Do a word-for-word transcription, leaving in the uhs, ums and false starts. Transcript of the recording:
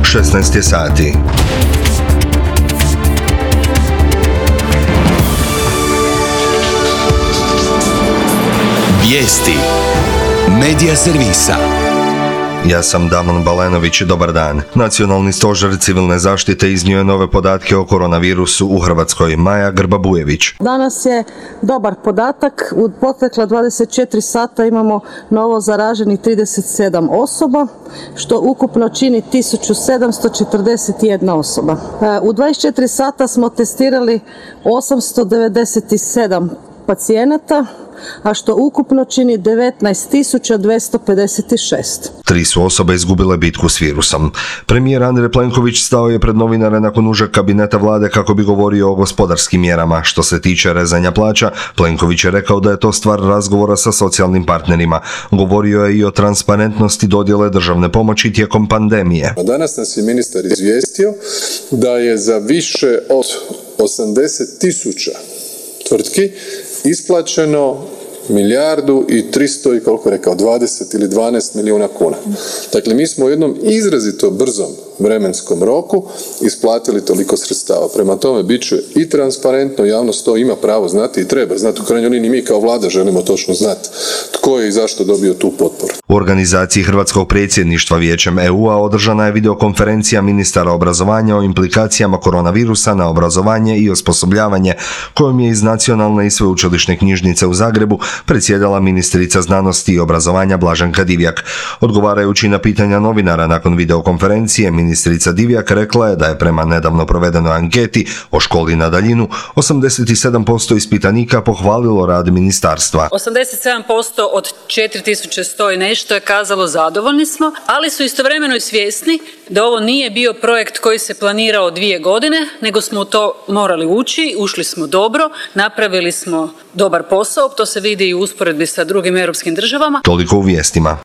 šesnaest je sati. Vijesti Medija servisa. Ja sam Damon Balenović, dobar dan. Nacionalni stožer civilne zaštite iznio je nove podatke o koronavirusu u Hrvatskoj. Maja Grba-Bujević. Danas je dobar podatak. U protekla dvadeset četiri sata imamo novo zaraženih trideset sedam osoba, što ukupno čini tisuću sedamsto četrdeset jedna osoba. U dvadeset četiri sata smo testirali osamsto devedeset sedam pacijenata, a što ukupno čini devetnaest tisuća dvjesto pedeset šest. Tri su osobe izgubile bitku s virusom. Premijer Andrej Plenković stao je pred novinare nakon užeg kabineta vlade kako bi govorio o gospodarskim mjerama. Što se tiče rezanja plaća, Plenković je rekao da je to stvar razgovora sa socijalnim partnerima. Govorio je i o transparentnosti dodjele državne pomoći tijekom pandemije. Danas nas je ministar izvijestio da je za više od osamdeset tisuća tvrtki isplaćeno milijardu i tristo i koliko je rekao, dvadeset ili dvanaest milijuna kuna. Dakle, mi smo u jednom izrazito brzom vremenskom roku isplatili toliko sredstava. Prema tome, bit će i transparentno, javnost to ima pravo znati i treba znati. U krajnjoj liniji mi kao vlada želimo točno znati tko je i zašto dobio tu potporu. U organizaciji Hrvatskog predsjedništva Vijećem E U-a održana je videokonferencija ministara obrazovanja o implikacijama koronavirusa na obrazovanje i osposobljavanje, kojom je iz Nacionalne i sveučilišne knjižnice u Zagrebu predsjedala ministrica znanosti i obrazovanja Blaženka Divjak. Odgovarajući na pitanja novinara nakon videokonferencije, ministrica Divjak rekla je da je prema nedavno provedenoj anketi o školi na daljinu osamdeset sedam posto ispitanika pohvalilo rad ministarstva. osamdeset sedam posto od četiri tisuće sto i nešto je kazalo zadovoljni smo, ali su istovremeno i svjesni da ovo nije bio projekt koji se planirao dvije godine, nego smo u to morali ući, ušli smo dobro, napravili smo dobar posao, to se vidi i u usporedbi sa drugim europskim državama. Toliko u vijestima.